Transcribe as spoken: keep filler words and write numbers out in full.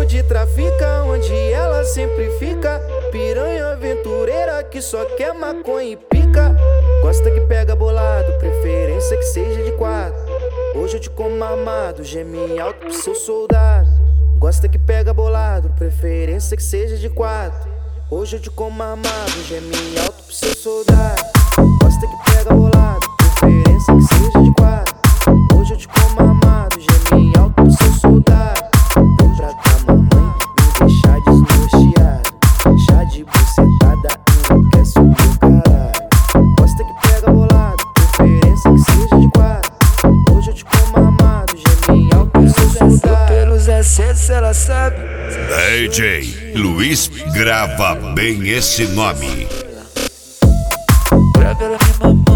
de trafica, onde ela sempre fica. Piranha aventureira que só quer maconha e pica. Gosta que pega bolado, preferência que seja de quatro. Hoje eu te como armado, geme alto pro seu soldado. Gosta que pega bolado, preferência que seja de quatro. Hoje eu te como armado, geme alto pro seu soldado. Gosta que pega bolado, preferência que seja de quatro. Hoje eu te como armado, geme alto pro seu soldado. Vem pra cá, mamãe, me deixar desnorteado. Chá de bucetada, enlouquece o meu caralho. Gosta que pega bolado, preferência que seja de quatro. Hoje eu te como armado, geme alto pro seu soldado. Pelos excessos ela sabe. D J Luiz grava bem esse nome. Pra ela me mamar.